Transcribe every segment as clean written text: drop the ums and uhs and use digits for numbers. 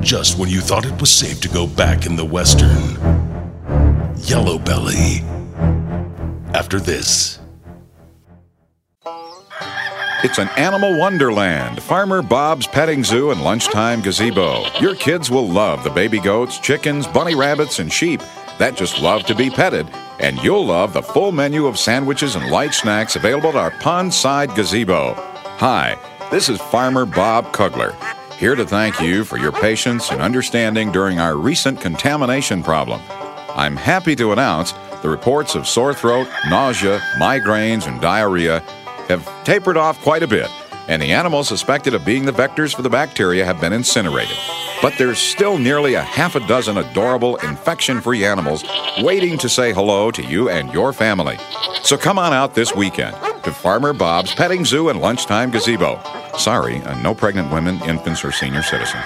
just when you thought it was safe to go back in the Western. Yellow Belly. After this. It's an animal wonderland, Farmer Bob's Petting Zoo and Lunchtime Gazebo. Your kids will love the baby goats, chickens, bunny rabbits, and sheep that just love to be petted. And you'll love the full menu of sandwiches and light snacks available at our Pondside Gazebo. Hi, this is Farmer Bob Kugler, here to thank you for your patience and understanding during our recent contamination problem. I'm happy to announce the reports of sore throat, nausea, migraines, and diarrhea have tapered off quite a bit, and the animals suspected of being the vectors for the bacteria have been incinerated. But there's still nearly a half a dozen adorable infection-free animals waiting to say hello to you and your family. So come on out this weekend to Farmer Bob's Petting Zoo and Lunchtime Gazebo. Sorry, no pregnant women, infants, or senior citizens.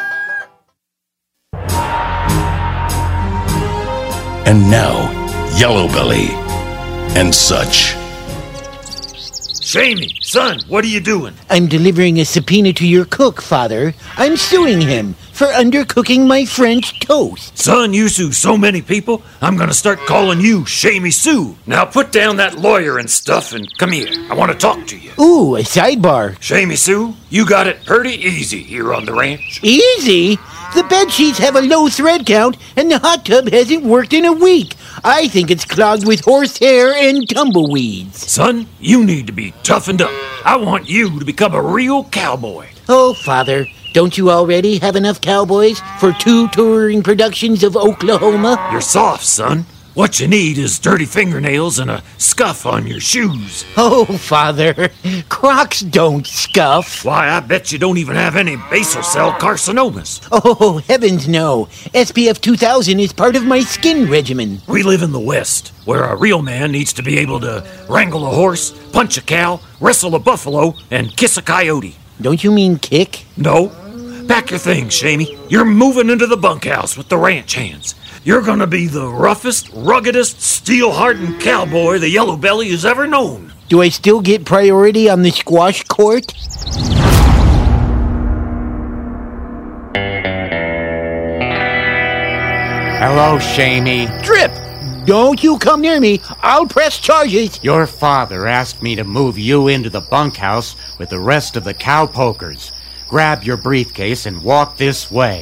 And now, Yellow Belly and such. Shamey, son, what are you doing? I'm delivering a subpoena to your cook, Father. I'm suing him for undercooking my French toast. Son, you sue so many people, I'm gonna start calling you Shamey Sue. Now put down that lawyer and stuff and come here. I want to talk to you. Ooh, a sidebar. Shamey Sue, you got it pretty easy here on the ranch. Easy? The bedsheets have a low thread count, and the hot tub hasn't worked in a week. I think it's clogged with horsehair and tumbleweeds. Son, you need to be toughened up. I want you to become a real cowboy. Oh, Father, don't you already have enough cowboys for 2 touring productions of Oklahoma? You're soft, son. What you need is dirty fingernails and a scuff on your shoes. Oh, Father, Crocs don't scuff. Why, I bet you don't even have any basal cell carcinomas. Oh, heavens no. SPF 2000 is part of my skin regimen. We live in the West, where a real man needs to be able to wrangle a horse, punch a cow, wrestle a buffalo, and kiss a coyote. Don't you mean kick? No. Pack your things, Shamey. You're moving into the bunkhouse with the ranch hands. You're gonna be the roughest, ruggedest, steel-hardened cowboy the Yellow Belly has ever known. Do I still get priority on the squash court? Hello, Shamey. Drip! Don't you come near me. I'll press charges. Your father asked me to move you into the bunkhouse with the rest of the cowpokers. Grab your briefcase and walk this way.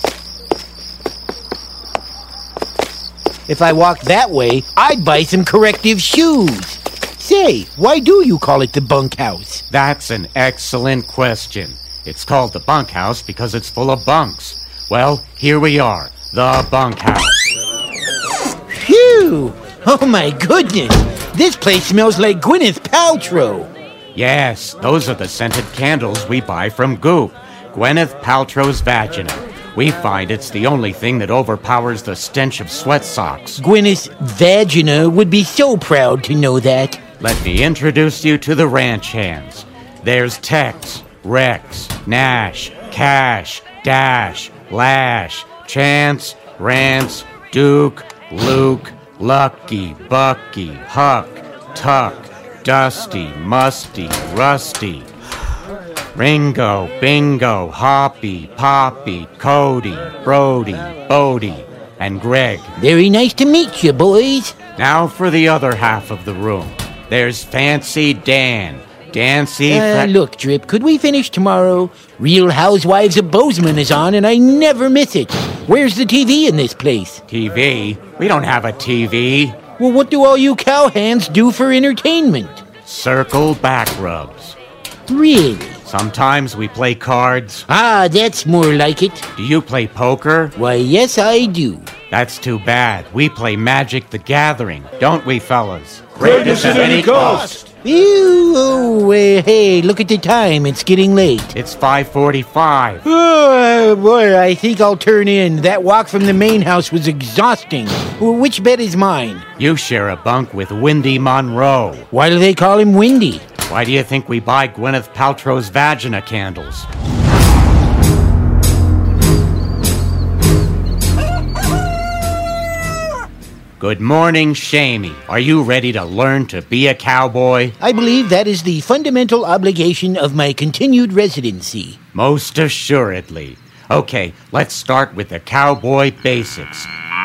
If I walked that way, I'd buy some corrective shoes. Say, why do you call it the bunkhouse? That's an excellent question. It's called the bunkhouse because it's full of bunks. Well, here we are, the bunkhouse. Phew! Oh my goodness! This place smells like Gwyneth Paltrow. Yes, those are the scented candles we buy from Goop, Gwyneth Paltrow's Vagina. We find it's the only thing that overpowers the stench of sweat socks. Gwyneth's vagina would be so proud to know that. Let me introduce you to the ranch hands. There's Tex, Rex, Nash, Cash, Dash, Lash, Chance, Rance, Duke, Luke, Lucky, Bucky, Huck, Tuck, Dusty, Musty, Rusty, Ringo, Bingo, Hoppy, Poppy, Cody, Brody, Bodie, and Greg. Very nice to meet you, boys. Now for the other half of the room. There's Fancy Dan. Look, Drip, could we finish tomorrow? Real Housewives of Bozeman is on, and I never miss it. Where's the TV in this place? TV? We don't have a TV. Well, what do all you cowhands do for entertainment? Circle back rubs. Really? Sometimes we play cards. Ah, that's more like it. Do you play poker? Why, yes, I do. That's too bad. We play Magic the Gathering, don't we, fellas? Greatness at any cost! Ew, oh, hey, look at the time. It's getting late. It's 5:45. Oh, boy, I think I'll turn in. That walk from the main house was exhausting. Which bed is mine? You share a bunk with Windy Monroe. Why do they call him Windy? Why do you think we buy Gwyneth Paltrow's Vagina candles? Good morning, Shamey. Are you ready to learn to be a cowboy? I believe that is the fundamental obligation of my continued residency. Most assuredly. Okay, let's start with the cowboy basics.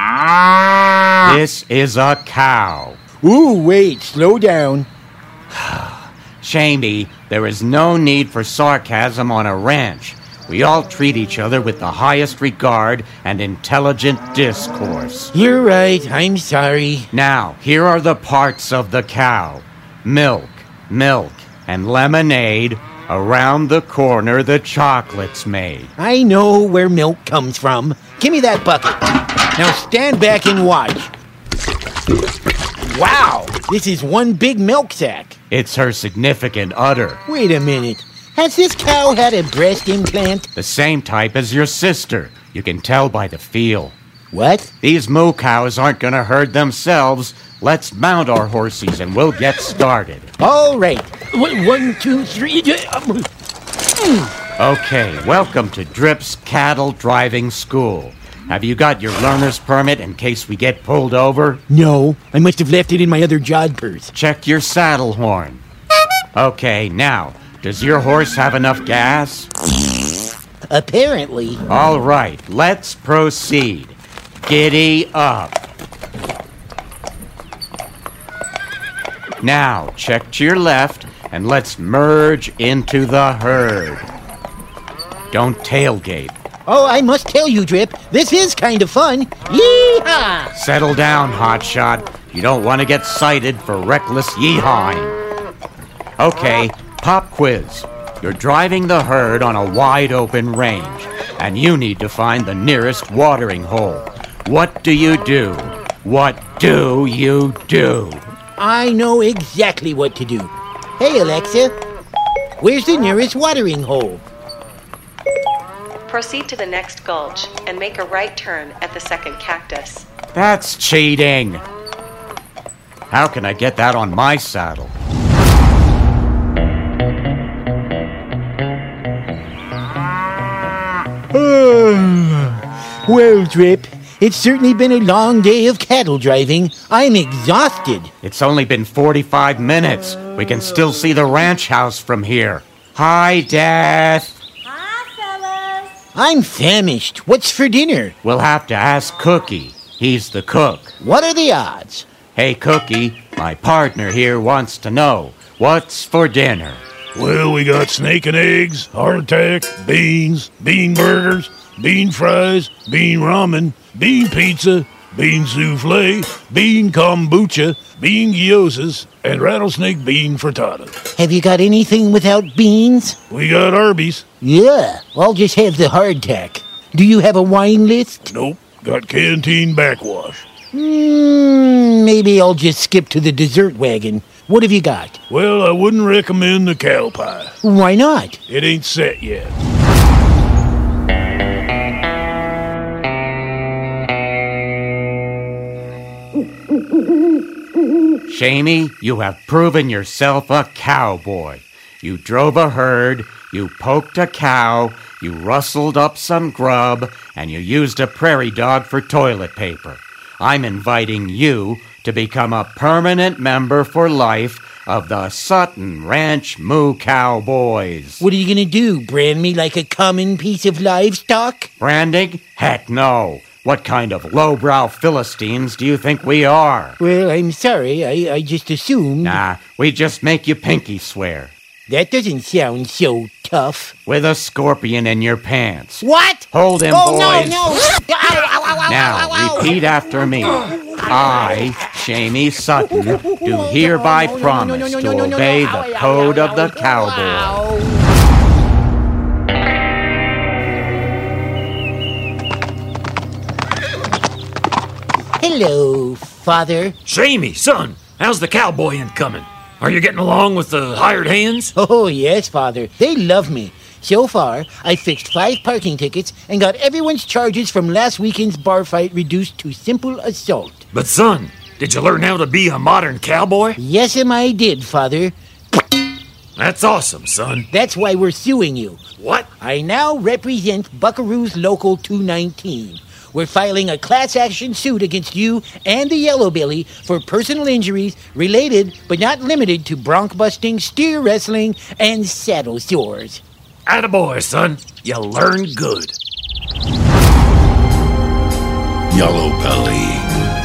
This is a cow. Ooh, wait, slow down. Shamey, there is no need for sarcasm on a ranch. We all treat each other with the highest regard and intelligent discourse. You're right, I'm sorry. Now, here are the parts of the cow. Milk, and lemonade. Around the corner, the chocolate's made. I know where milk comes from. Give me that bucket. Now stand back and watch. Wow, this is one big milk sack. It's her significant udder. Wait a minute. Has this cow had a breast implant? The same type as your sister. You can tell by the feel. What? These moo cows aren't gonna herd themselves. Let's mount our horsies and we'll get started. All right. 1, 2, 3. Okay, welcome to Drip's Cattle Driving School. Have you got your learner's permit in case we get pulled over? No, I must have left it in my other jod purse. Check your saddle horn. Okay, now, does your horse have enough gas? Apparently. All right, let's proceed. Giddy up. Now, check to your left, and let's merge into the herd. Don't tailgate. Oh, I must tell you, Drip, this is kind of fun. Yee-haw! Settle down, hotshot. You don't want to get cited for reckless yeehawing. Okay, pop quiz. You're driving the herd on a wide-open range, and you need to find the nearest watering hole. What do you do? What do you do? I know exactly what to do. Hey, Alexa, where's the nearest watering hole? Proceed to the next gulch and make a right turn at the second cactus. That's cheating. How can I get that on my saddle? Well, Drip, it's certainly been a long day of cattle driving. I'm exhausted. It's only been 45 minutes. We can still see the ranch house from here. Hi, Death. Hi, fellas. I'm famished. What's for dinner? We'll have to ask Cookie. He's the cook. What are the odds? Hey, Cookie, my partner here wants to know, what's for dinner? Well, we got snake and eggs, hardtack, beans, bean burgers, bean fries, bean ramen, bean pizza, bean souffle, bean kombucha, bean gyozas, and rattlesnake bean frittata. Have you got anything without beans? We got Arby's. Yeah, I'll just have the hardtack. Do you have a wine list? Nope. Got canteen backwash. Maybe I'll just skip to the dessert wagon. What have you got? Well, I wouldn't recommend the cow pie. Why not? It ain't set yet. Shamey, you have proven yourself a cowboy. You drove a herd, you poked a cow, you rustled up some grub, and you used a prairie dog for toilet paper. I'm inviting you to become a permanent member for life of the Sutton Ranch Moo Cowboys. What are you gonna do, brand me like a common piece of livestock? Branding? Heck no. What kind of lowbrow Philistines do you think we are? Well, I'm sorry, I just assumed. Nah, we just make you pinky swear. That doesn't sound so tough. With a scorpion in your pants. What? Hold him, Oh, boys. no! Now, repeat after me. I, Shamey Sutton, do hereby promise to obey the code of the cowboy. Hello, Father. Shamey, son, how's the cowboy incoming? Are you getting along with the hired hands? Oh, yes, Father. They love me. So far, I fixed 5 parking tickets and got everyone's charges from last weekend's bar fight reduced to simple assault. But son, did you learn how to be a modern cowboy? Yes'm, I did, Father. That's awesome, son. That's why we're suing you. What? I now represent Buckaroo's Local 219. We're filing a class action suit against you and the Yellow Belly for personal injuries related but not limited to bronc busting, steer wrestling, and saddle sores. Attaboy, son. You learned good. Yellow Belly.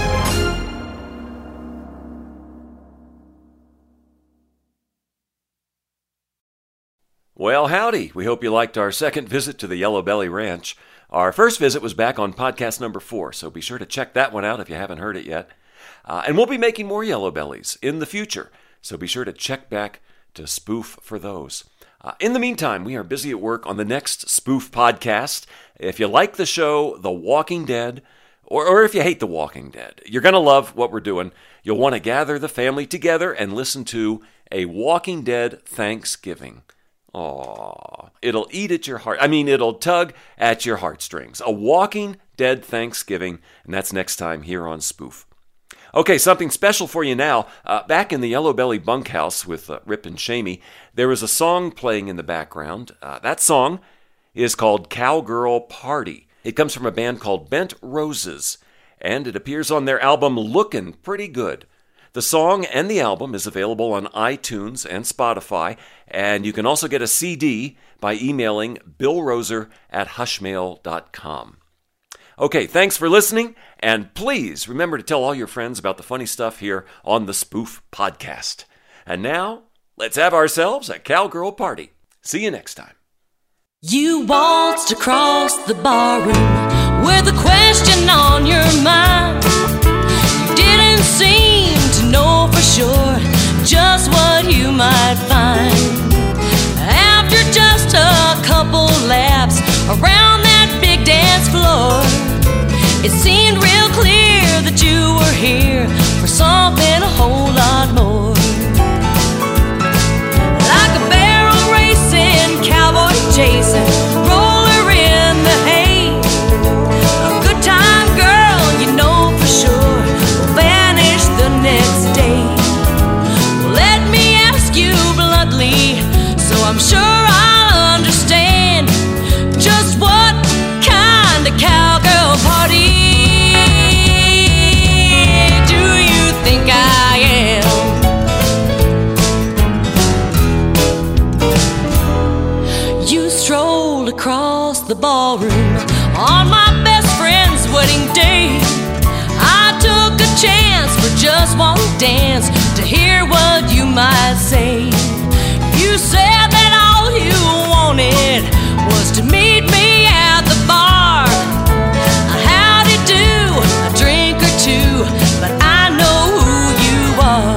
Well, howdy. We hope you liked our second visit to the Yellow Belly Ranch. Our first visit was back on podcast number 4, so be sure to check that one out if you haven't heard it yet. And we'll be making more Yellow Bellies in the future, so be sure to check back to spoof for those. In the meantime, we are busy at work on the next spoof podcast. If you like the show The Walking Dead, or if you hate The Walking Dead, you're going to love what we're doing. You'll want to gather the family together and listen to a Walking Dead Thanksgiving. Aw, it'll eat at your heart. It'll tug at your heartstrings. A Walking Dead Thanksgiving, and that's next time here on Spoof. Okay, something special for you now. Back in the Yellow Belly bunkhouse with Rip and Shamey, there was a song playing in the background. That song is called Cowgirl Party. It comes from a band called Bent Roses, and it appears on their album Lookin' Pretty Good. The song and the album is available on iTunes and Spotify, and you can also get a CD by emailing billroser@hushmail.com. Okay, thanks for listening, and please remember to tell all your friends about the funny stuff here on the Spoof Podcast. And now, let's have ourselves a cowgirl party. See you next time. You waltzed across the barroom with a question on your mind. You didn't seem to know for sure just what you might find. After just a couple laps around that big dance floor, it seemed real clear that you were here for something a whole lot more. Like a barrel racing, cowboy chasing, roller in the hay. A good time girl, you know for sure, will vanish the next day. Let me ask you bluntly, so I'm sure I'll understand just what kind of cowgirl party do you think I am? You strolled across the ballroom on my best friend's wedding day. I took a chance for just one dance to hear what you might say. You said that all you wanted was to meet me at the bar. How'd you do? A drink or two, but I know who you are.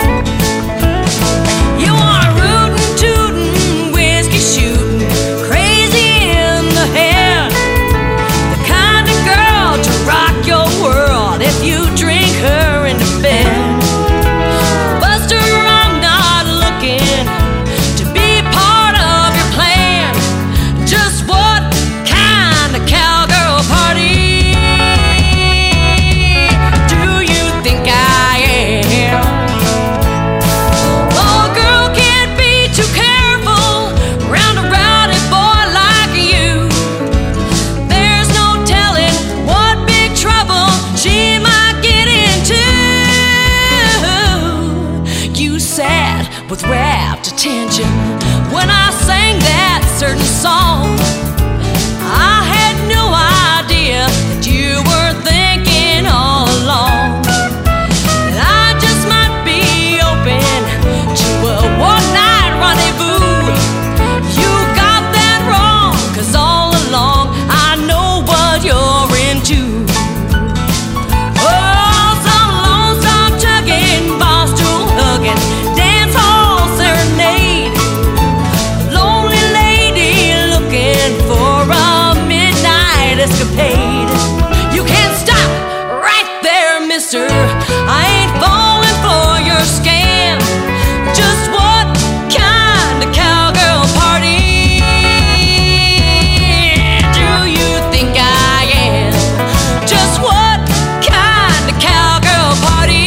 You want a rootin' tootin', whiskey shootin', crazy in the head. The kind of girl to rock your world if you drink her into bed. Buster, I'm not looking to be part of your plan. Just what kind of cowgirl party do you think I am? Oh, girl can't be too careful around a rowdy boy like you. There's no telling what big trouble she might get into. You sat with rapt attention when I sang that certain song. I had no idea that you were thinking all along that I just might be open to a one-night rendezvous. You got that wrong, 'cause all along I know what you're into. Oh, some lonesome tugging, bar stool hugging, dance hall serenade. Lonely lady looking for a midnight escapade. You can't stop right there, mister. I ain't falling for your scam. Just what kind of cowgirl party do you think I am? Just what kind of cowgirl party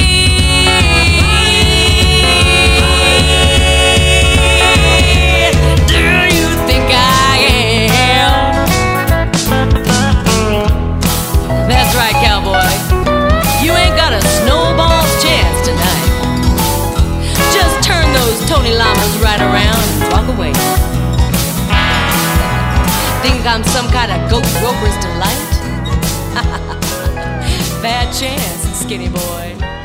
do you think I am? That's right, cowboy. You ain't got a snowball's chance tonight. Just turn those Tony Llamas right around and walk away. Think I'm some kind of goat roper's delight? Fat Chance and Skinny Boy.